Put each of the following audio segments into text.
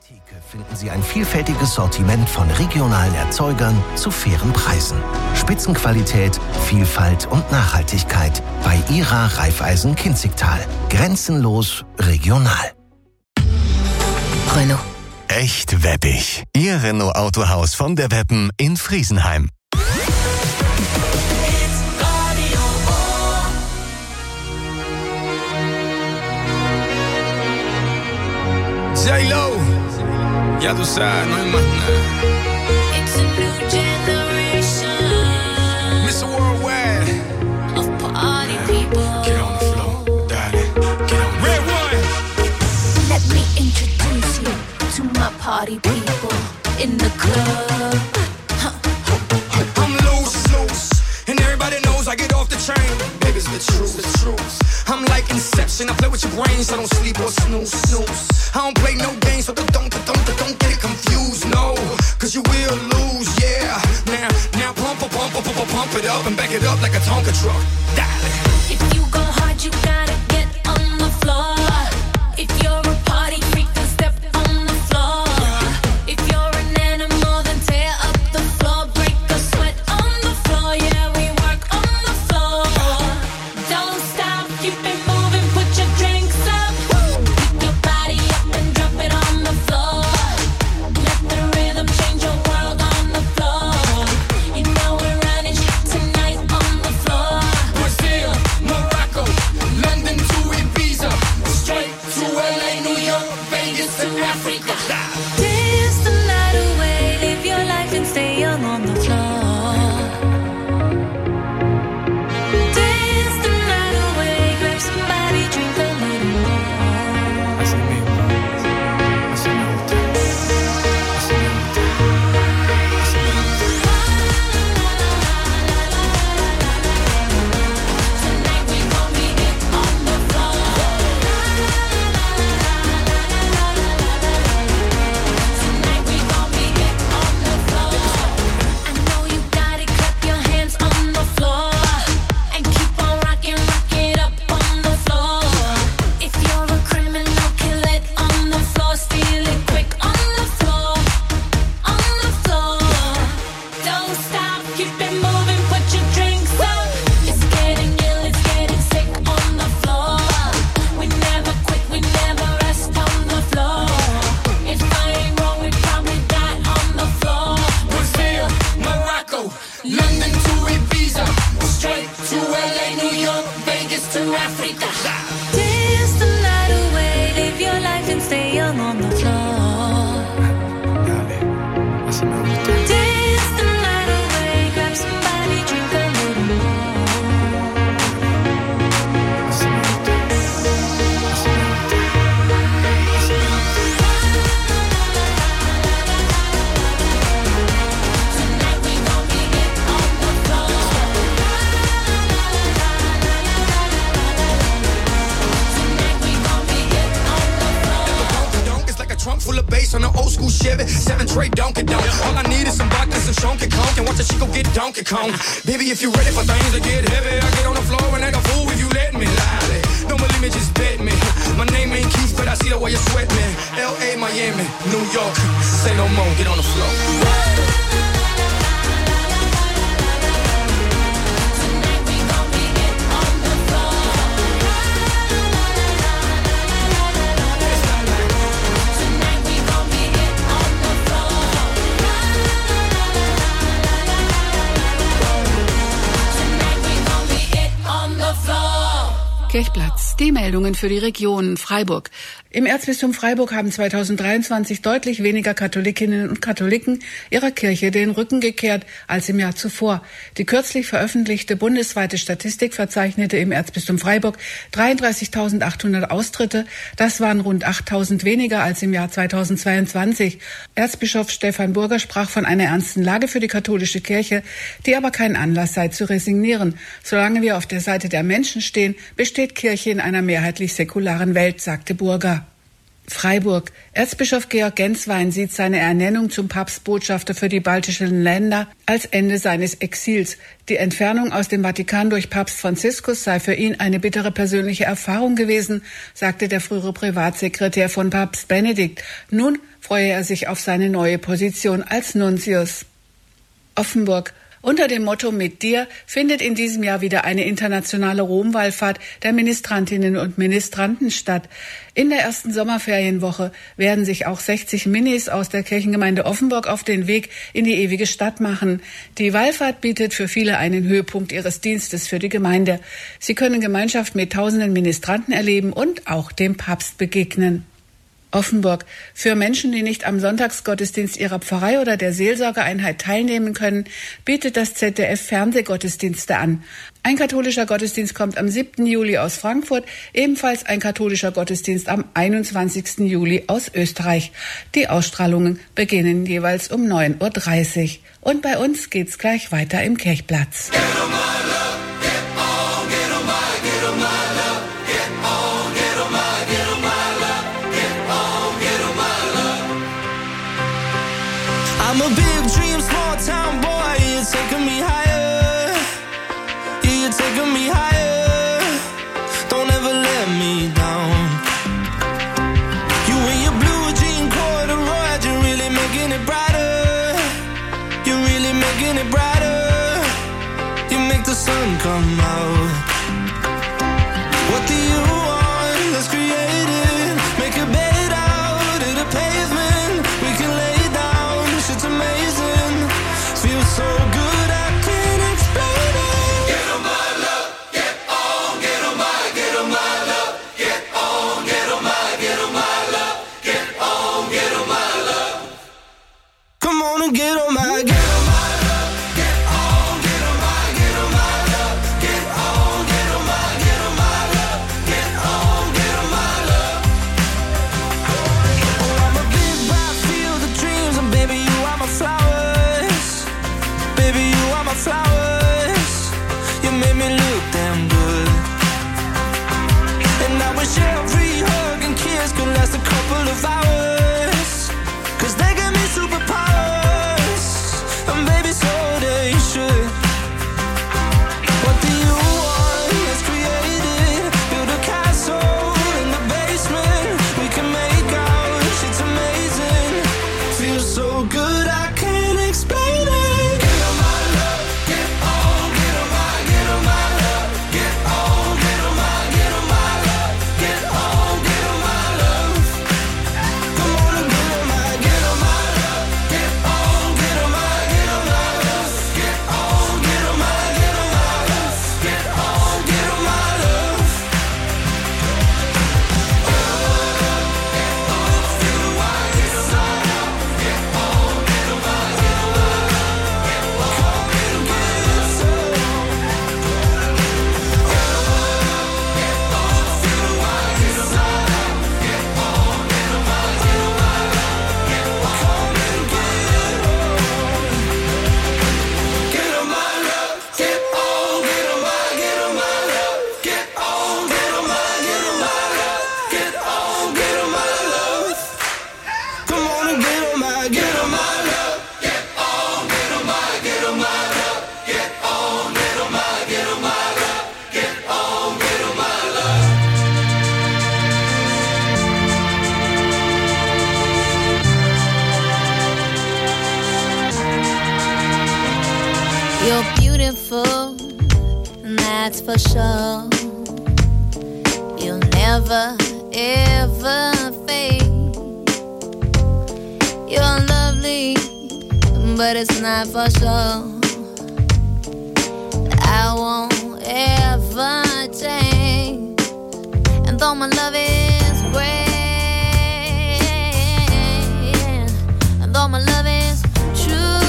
Theke finden Sie ein vielfältiges Sortiment von regionalen Erzeugern zu fairen Preisen. Spitzenqualität, Vielfalt und Nachhaltigkeit bei Ihrer Raiffeisen Kinzigtal. Grenzenlos regional. Renault. Echt weppig. Ihr Renault Autohaus von der Weppen in Friesenheim. J-Lo, ya tú sabes, no hay más nada. It's a new generation. Mr. Worldwide, of party people. get on the floor, darling, get on the Red one. Let me introduce you to my party people in the club. I'm loose, and everybody knows I get off the train. Baby's the truth. I'm like Inception, I play with your brains, I don't sleep or snooze. I don't play no games, so don't get it confused, no. Cause you will lose, yeah. Now pump it up and back it up like a Tonka truck. Dale. If you go hard, you gotta get on the floor. If you're a party freak, then step on the floor. If you're an animal, then tear up the floor. Break a sweat on the floor, yeah, we work on the floor. Don't stop, keep it moving, put your drinks up. Pick your body up and drop it on the floor. Let the rhythm change your world on the floor. You know we're running shit tonight on the floor. Brazil, Morocco, London to Ibiza, straight to LA, New York, Vegas to Africa. Dance the night away, live your life and stay young on the floor. Dance the night away, grab somebody, drink a little more. Así mismo, así me gusta, así me gusta, así me gusta. Tonight we gon' be it on the floor. Tonight we gon' be it on the floor. I know you got it, clap your hands on the floor. And keep on rocking, rock it up on the floor. If you're a criminal, kill it on the floor. Steal it quick on the floor. On the floor. Don't stop, keep it moving, put your drinks up. It's getting ill, it's getting sick on the floor. We never quit, we never rest on the floor. If I ain't wrong, we probably die on the floor. Brazil, Morocco, London to Ibiza, straight to LA, New York, Vegas to Africa. Dance the night away, live your life and stay young on the floor. Dale, así me gusta. Dance the night away, grab somebody, drink a little more. Así me gusta, así me gusta, así me gusta. Tonight we gon' be it on the floor. Tonight we gon' be it on the floor. Donk is like a trunk full of bass on an old school Chevy 7-tray Donkey Donk. All I need is some vodka, some Shonky Conk, and watch a chico get Donkey Kong. Baby, if you're ready for things to get heavy, I get on the floor and act a fool if you let me. Lie. Don't believe me, just bet me. My name ain't Keith, but I see the way you sweat me. L.A., Miami, New York, say no more, get on the floor. Tonight we gon' be it on the floor. Tonight we gon' be it on the floor. Tonight we gon' be it on the floor. Kirchplatz. Die Meldungen für die Region Freiburg. Im Erzbistum Freiburg haben 2023 deutlich weniger Katholikinnen und Katholiken ihrer Kirche den Rücken gekehrt als im Jahr zuvor. Die kürzlich veröffentlichte bundesweite Statistik verzeichnete im Erzbistum Freiburg 33.800 Austritte. Das waren rund 8.000 weniger als im Jahr 2022. Erzbischof Stefan Burger sprach von einer ernsten Lage für die katholische Kirche, die aber kein Anlass sei zu resignieren. Solange wir auf der Seite der Menschen stehen, besteht Kirche in einer mehrheitlich säkularen Welt, sagte Burger. Freiburg. Erzbischof Georg Genswein sieht seine Ernennung zum Papstbotschafter für die baltischen Länder als Ende seines Exils. Die Entfernung aus dem Vatikan durch Papst Franziskus sei für ihn eine bittere persönliche Erfahrung gewesen, sagte der frühere Privatsekretär von Papst Benedikt. Nun freue er sich auf seine neue Position als Nuntius. Offenburg. Unter dem Motto Mit dir findet in diesem Jahr wieder eine internationale Romwallfahrt der Ministrantinnen und Ministranten statt. In der ersten Sommerferienwoche werden sich auch 60 Minis aus der Kirchengemeinde Offenburg auf den Weg in die ewige Stadt machen. Die Wallfahrt bietet für viele einen Höhepunkt ihres Dienstes für die Gemeinde. Sie können Gemeinschaft mit tausenden Ministranten erleben und auch dem Papst begegnen. Offenburg. Für Menschen, die nicht am Sonntagsgottesdienst ihrer Pfarrei oder der Seelsorgeeinheit teilnehmen können, bietet das ZDF Fernsehgottesdienste an. Ein katholischer Gottesdienst kommt am 7. Juli aus Frankfurt, ebenfalls ein katholischer Gottesdienst am 21. Juli aus Österreich. Die Ausstrahlungen beginnen jeweils um 9:30 Uhr. Und bei uns geht's gleich weiter im Kirchplatz. I'm a big dream, small town boy. You're taking me higher. Yeah, you're taking me higher. Don't ever let me down. You and your blue jean corduroy, you're really making it brighter. You're really making it brighter. You make the sun come out. What do you want? Let's create it. Make a bed out of the pavement. We can lay it's amazing, feels so good I can't explain it. Get on my love, get on, get on my love, get on, get on my love, get on, get on my love. Come on and get on my love, get on, get on my love, get on, get on my love, get on, get on my love. Oh, I'm a big bright field of dreams and baby flowers, baby, you are my flowers. You made me look damn good. And I wish every hug and kiss could last a couple of hours. Cause they give me superpowers. And baby, so they should. What do you want? Let's create it. Build a castle in the basement. We can make out, shit's amazing. Feels so good, I can't explain it. Get on my love, get on, get on my love, get on, get on my love, get on, get on my love. Come on and get on my love, get on, get on my love, get on, get on my love, get on, get on my love. You're beautiful, and that's for sure. You'll never, ever fade. You're lovely, but it's not for sure. I won't ever change. And though my love is great, and though my love is true,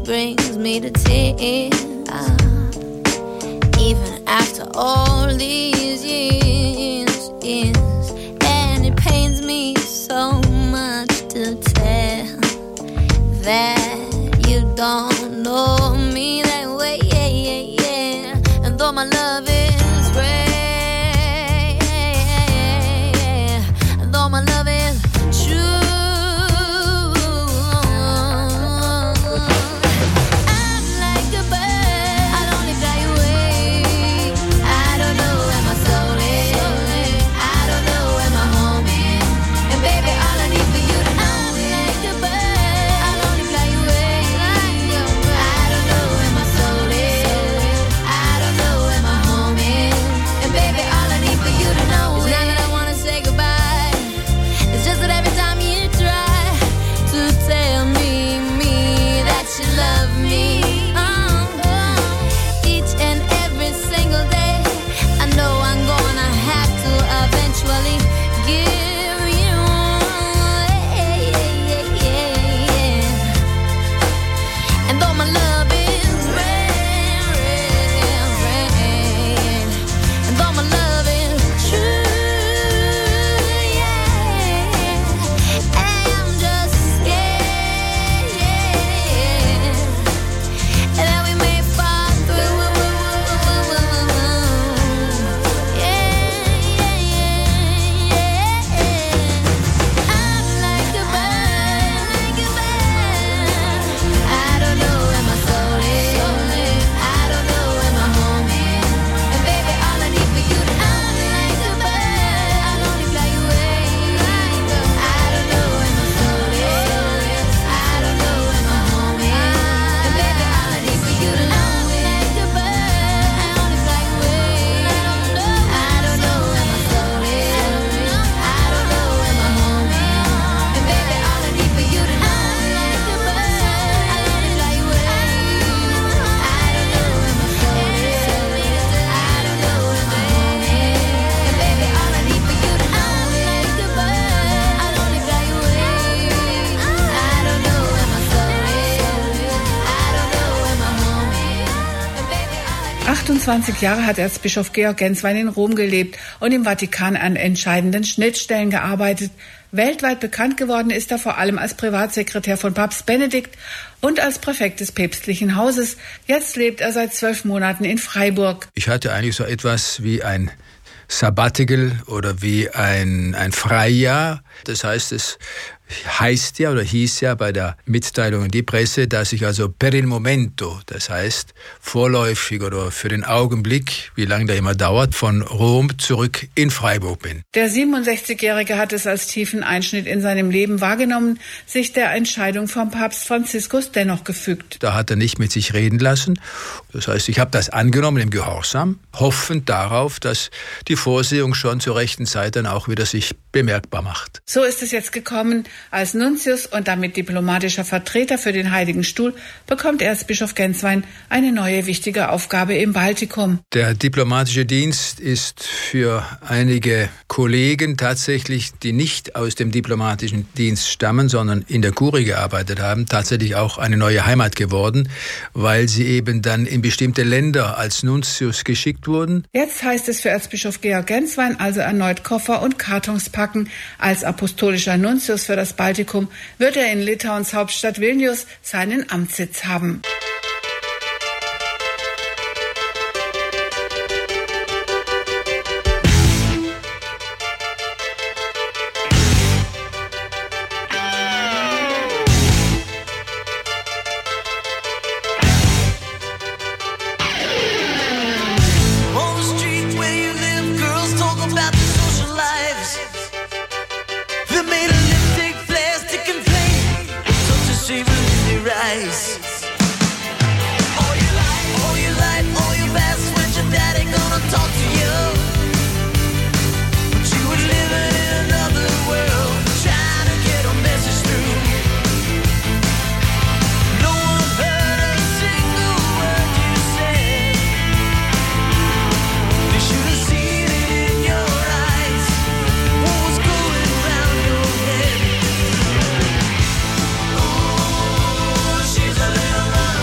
brings me to tears. Even after all these years, and it pains me so much to tell that you don't know me that way, and though my love is rare, and though my love is true, I'm like a bird, I'd only fly away. I don't know where my soul is, I don't know where my home is, and baby, all I need for you to know, I'm like a bird, I'd only fly away. I don't know where my soul is, I don't know where my home is, and baby, all I need for you to know is not that I wanna say goodbye. It's just that every time you try to tell me that you love me, each and every single day, I know I'm gonna have to eventually give you and though my love is rare, and though my love is true, I'm just scared that we may fall through. I'm like a bird, I don't know where my soul is, I don't know where my home is, and baby, all I need for you to know, I'm like a bird, I'll only fly away. I don't know where my soul is, I don't know where my home is, and baby, all I need for you to know, I'm like a bird, I'll only fly away. I don't know where my soul is, I don't know where my home is, and baby, all I need for you to know, I'm like a bird, I'll only fly away. I don't know where my soul is, I don't know where my home is, and baby, all I need for you to know, I'm like a bird, I'll only fly away. I don't know where my soul is, I don't know where my home is, and baby, all I need. 28 Jahre hat Erzbischof Georg Genswein in Rom gelebt und im Vatikan an entscheidenden Schnittstellen gearbeitet. Weltweit bekannt geworden ist er vor allem als Privatsekretär von Papst Benedikt und als Präfekt des päpstlichen Hauses. Jetzt lebt er seit 12 Monaten in Freiburg. Ich hatte eigentlich so etwas wie ein Sabbatical oder wie ein Freijahr. Das heißt, es heißt ja oder hieß ja bei der Mitteilung in die Presse, dass ich also per il momento, das heißt vorläufig oder für den Augenblick, wie lange der immer dauert, von Rom zurück in Freiburg bin. Der 67-Jährige hat es als tiefen Einschnitt in seinem Leben wahrgenommen, sich der Entscheidung von Papst Franziskus dennoch gefügt. Da hat er nicht mit sich reden lassen. Das heißt, ich habe das angenommen im Gehorsam, hoffend darauf, dass die Vorsehung schon zur rechten Zeit dann auch wieder sich bemerkbar macht. So ist es jetzt gekommen. Als Nuntius und damit diplomatischer Vertreter für den Heiligen Stuhl bekommt Erzbischof Genswein eine neue wichtige Aufgabe im Baltikum. Der diplomatische Dienst ist für einige Kollegen tatsächlich, die nicht aus dem diplomatischen Dienst stammen, sondern in der Kurie gearbeitet haben, tatsächlich auch eine neue Heimat geworden, weil sie eben dann in bestimmte Länder als Nuntius geschickt wurden. Jetzt heißt es für Erzbischof Georg Genswein also erneut Koffer und Kartons packen. Als apostolischer Nuntius für das Baltikum wird er in Litauens Hauptstadt Vilnius seinen Amtssitz haben. On the street where you live, girls talk about the social lives. They made a lipstick, plastic and plain, such a shame in their eyes. All your life, all your past, when your daddy gonna talk to you. But you were living in another world, trying to get a message through. No one heard a single word you said. They should have seen it in your eyes. What was going round your head? Oh, she's a little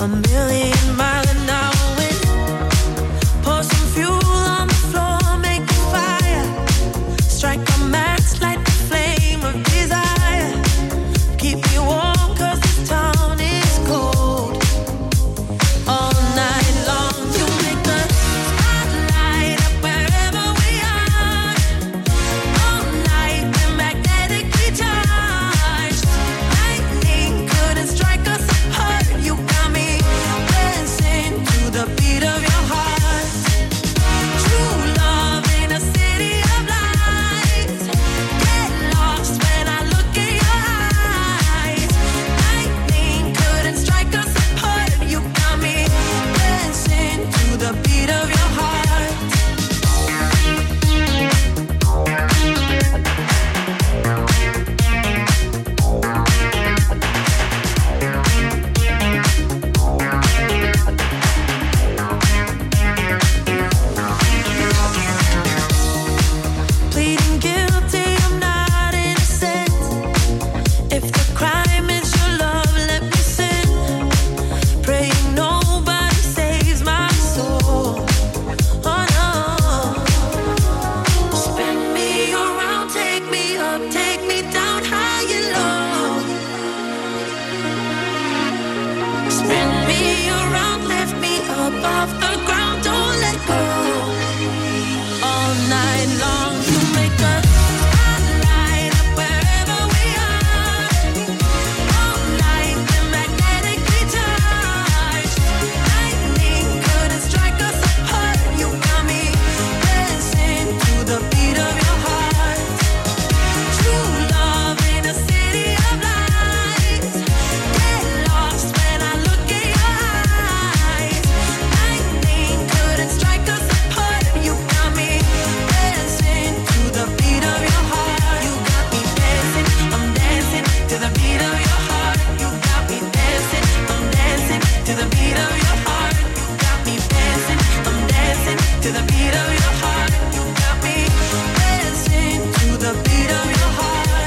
a million miles an hour wind. Pour some fuel on the floor, make a fire. Strike a match, light the flame of desire. Keep me warm 'cause this town is cold. All night long you make the spotlight up wherever we are. All night we're magnetically charged. Lightning couldn't strike us apart. You got me dancing to the beat of your heart. True love in a city of lights. Get lost when I look in your eyes. Lightning couldn't strike us apart. You got me dancing to the beat of your heart. Pleading guilty, I'm not innocent. If the crime is your love, let me sin. Praying nobody saves my soul. Oh no. Spin me around, take me up, take me down high and low. Spin me around, lift me up off the ground, don't let go. All night long you make the spotlight up wherever we are. All night we're magnetically charged. Lightning couldn't strike us apart. You got me dancing to the beat of your heart. True love in a city of lights. Get lost when I look in your eyes. Lightning couldn't strike us apart. You got me dancing to the beat of your heart. You got me dancing, I'm dancing to the beat of your heart. You got me dancing, I'm dancing to the beat of your heart. You got me dancing, I'm dancing to the beat of your heart. You got me dancing to the beat of your heart.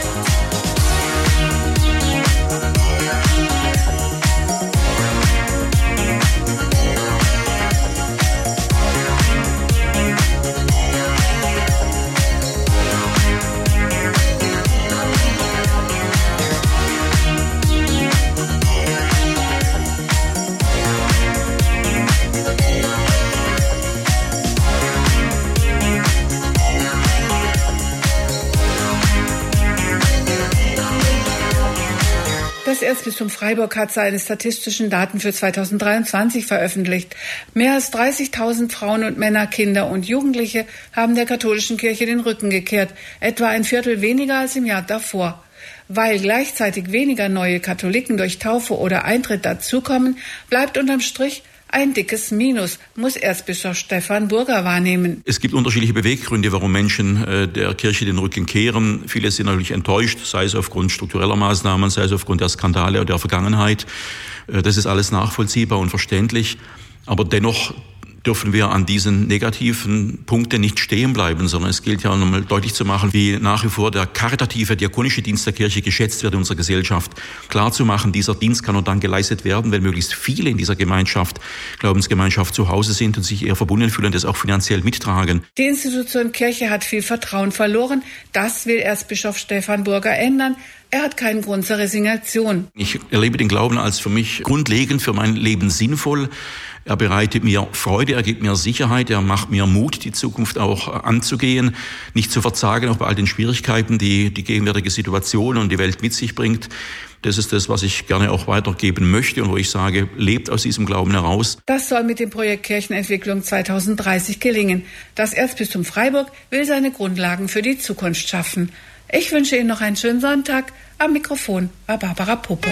Das Erzbistum Freiburg hat seine statistischen Daten für 2023 veröffentlicht. Mehr als 30.000 Frauen und Männer, Kinder und Jugendliche haben der katholischen Kirche den Rücken gekehrt, etwa ein Viertel weniger als im Jahr davor. Weil gleichzeitig weniger neue Katholiken durch Taufe oder Eintritt dazukommen, bleibt unterm Strich ein dickes Minus, muss Erzbischof Stefan Burger wahrnehmen. Es gibt unterschiedliche Beweggründe, warum Menschen der Kirche den Rücken kehren. Viele sind natürlich enttäuscht, sei es aufgrund struktureller Maßnahmen, sei es aufgrund der Skandale oder der Vergangenheit. Das ist alles nachvollziehbar und verständlich. Aber dennoch dürfen wir an diesen negativen Punkten nicht stehen bleiben, sondern es gilt ja nochmal deutlich zu machen, wie nach wie vor der karitative, diakonische Dienst der Kirche geschätzt wird in unserer Gesellschaft. Klar zu machen, dieser Dienst kann nur dann geleistet werden, wenn möglichst viele in dieser Gemeinschaft, Glaubensgemeinschaft zu Hause sind und sich eher verbunden fühlen und das auch finanziell mittragen. Die Institution Kirche hat viel Vertrauen verloren. Das will Erzbischof Stefan Burger ändern. Er hat keinen Grund zur Resignation. Ich erlebe den Glauben als für mich grundlegend, für mein Leben sinnvoll. Er bereitet mir Freude, er gibt mir Sicherheit, er macht mir Mut, die Zukunft auch anzugehen, nicht zu verzagen, auch bei all den Schwierigkeiten, die die gegenwärtige Situation und die Welt mit sich bringt. Das ist das, was ich gerne auch weitergeben möchte und wo ich sage, lebt aus diesem Glauben heraus. Das soll mit dem Projekt Kirchenentwicklung 2030 gelingen. Das Erzbistum Freiburg will seine Grundlagen für die Zukunft schaffen. Ich wünsche Ihnen noch einen schönen Sonntag. Am Mikrofon war Barbara Puppe.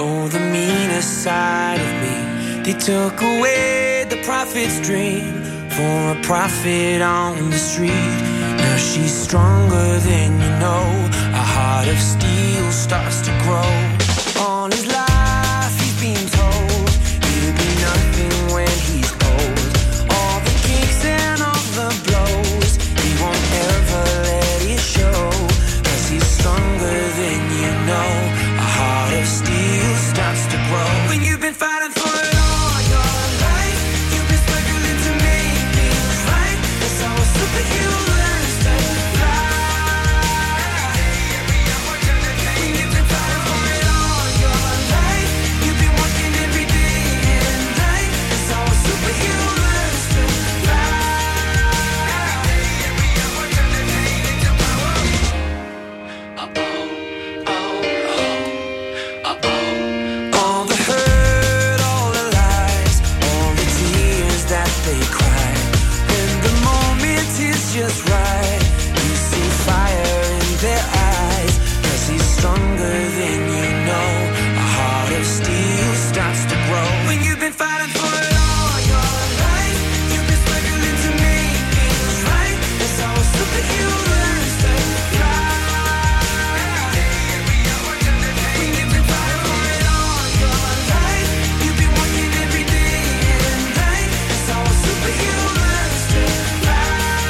Side of me, they took away the prophet's dream for a profit on the street. Now she's stronger than you know. A heart of steel starts to grow. All his life he's been told he'll be nothing when he's old. All the kicks and all the blows, he won't ever let it show. 'Cause he's stronger than you know. A heart of steel starts to grow. When you've been fighting for it all your life, you've been struggling to make things right. That's how a superhero learns to fly. When you've been fighting for it all your life, you've been working every day and night. That's how a superhero learns to fly. All the hurt, all the lies, all the tears that they cry. When the moment is just right, you see fire in their eyes. 'Cause he's stronger than you know. A heart of steel starts to grow. When you've been fighting for it all your life, you've been struggling to make things right. That's how a superhero learns to fly. When you've been fighting for it all your life, you've been working every day and night. That's how a superhero learns to fly.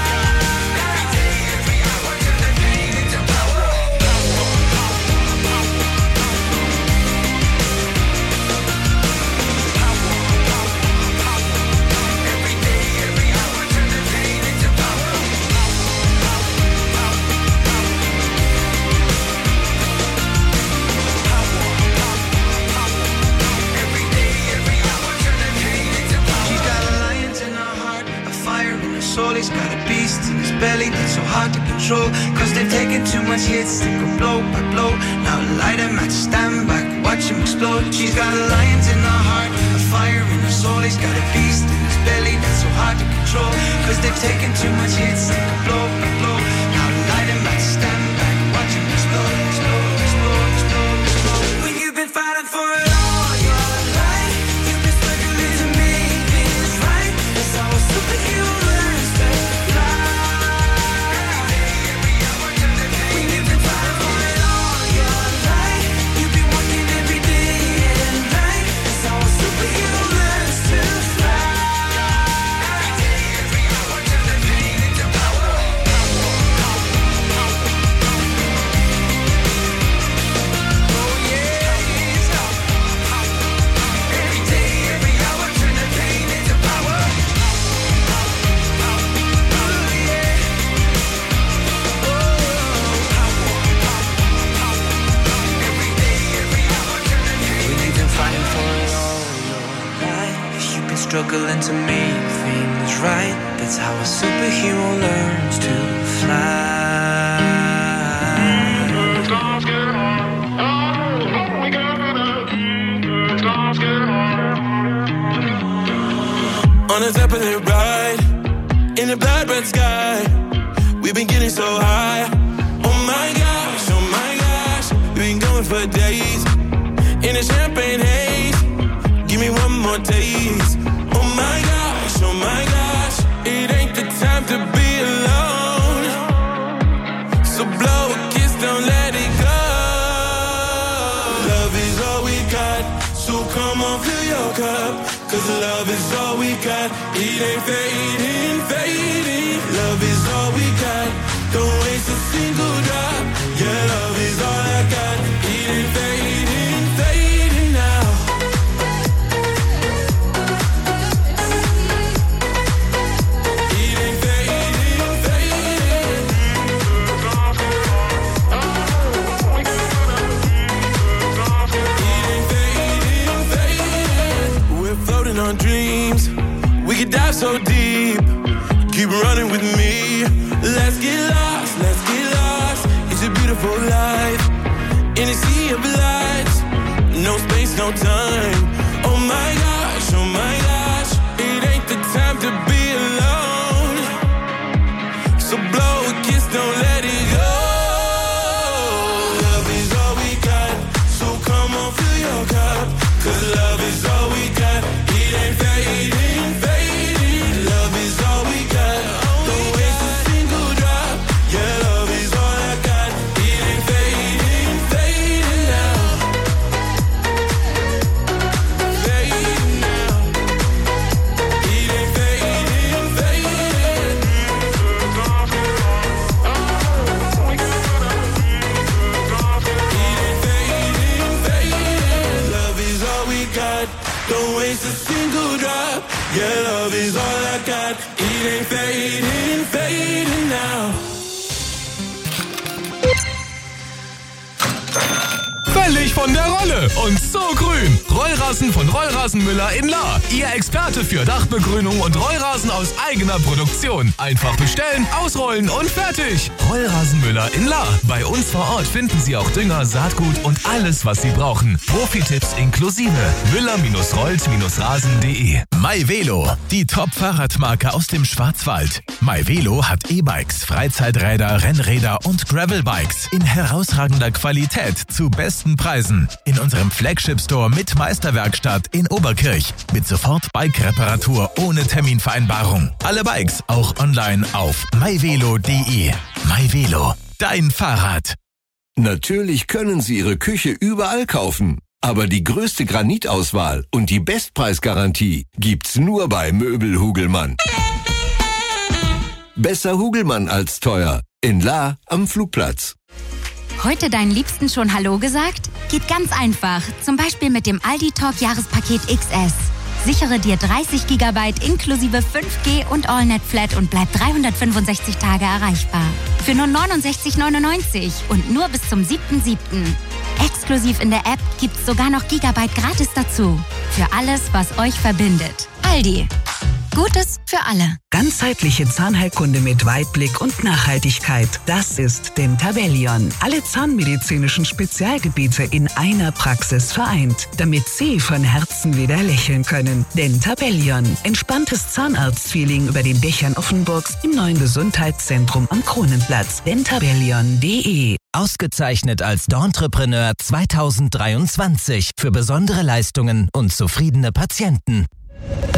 She's got a lion in her heart, a fire in her soul. He's got a beast in his belly that's so hard to control. 'Cause they've taken too much hits, they go blow by blow. Now light him at stand back, watch him explode. She's got a lion in her heart, a fire in her soul. He's got a beast in his belly that's so hard to control. 'Cause they've taken too much hits, they go blow by blow. Now light him at stand back, watch him explode, explode, explode, explode, explode. When you've been fighting for it all your life, you've been struggling to make things right. That's how a superhero learns to fly. When you've been fighting for it all your life, you've been working every day and night. That's how a superhero learns to fly. Struggling to make things right. That's how a superhero learns to fly. On the top of the ride, in the blood red sky, we've been getting so high. Oh my gosh, we've been going for days in a champagne haze. Give me one more taste. Oh my gosh, it ain't the time to be alone. So blow a kiss, don't let it go. Love is all we got, so come on, fill your cup. 'Cause love is all we got, it ain't fading, fading. Love is all we got, don't waste a single drop. Yeah, love is all I got, it ain't fading, fading now. On dreams, we could dive so deep. Keep running with me. Let's get lost, let's get lost. It's a beautiful life in a sea of lights. No space, no time. Oh my gosh, it ain't the time to be alone. So blow a kiss, don't let it go. Love is all we got, so come on, fill your cup. 'Cause love is all we got. It ain't fading, fading. Love is all we Your love is all I got. It ain't fading, fading now. Völlig von der Rolle und so grün. Rollrasen von Rollrasenmüller in Lahr. Ihr Experte für Dachbegrünung und Rollrasen aus eigener Produktion. Einfach bestellen, ausrollen und fertig. Rollrasenmüller in Lahr. Bei uns vor Ort finden Sie auch Dünger, Saatgut und alles, was Sie brauchen. Profi-Tipps inklusive. Müller-rollt-rasen.de. MyVelo, die Top-Fahrradmarke aus dem Schwarzwald. MyVelo hat E-Bikes, Freizeiträder, Rennräder und Gravelbikes in herausragender Qualität zu besten Preisen. In unserem Flagship-Store mit Meisterwerkstatt in Oberkirch. Mit sofort Bike-Reparatur ohne Terminvereinbarung. Alle Bikes auch online auf myvelo.de. MyVelo, dein Fahrrad. Natürlich können Sie Ihre Küche überall kaufen. Aber die größte Granitauswahl und die Bestpreisgarantie gibt's nur bei Möbel Hugelmann. Besser Hugelmann als teuer. In Lahr am Flugplatz. Heute deinen Liebsten schon Hallo gesagt? Geht ganz einfach. Zum Beispiel mit dem Aldi Talk Jahrespaket XS. Sichere dir 30 GB inklusive 5G und AllNet Flat und bleib 365 Tage erreichbar. Für nur 69,99 und nur bis zum 7.7. Exklusiv in der App gibt's sogar noch Gigabyte gratis dazu. Für alles, was euch verbindet. Aldi. Gutes für alle. Ganzheitliche Zahnheilkunde mit Weitblick und Nachhaltigkeit. Das ist Dentabellion. Alle zahnmedizinischen Spezialgebiete in einer Praxis vereint, damit Sie von Herzen wieder lächeln können. Dentabellion. Entspanntes Zahnarztfeeling über den Dächern Offenburgs im neuen Gesundheitszentrum am Kronenplatz. Dentabellion.de. Ausgezeichnet als D'Entrepreneur 2023 für besondere Leistungen und zufriedene Patienten.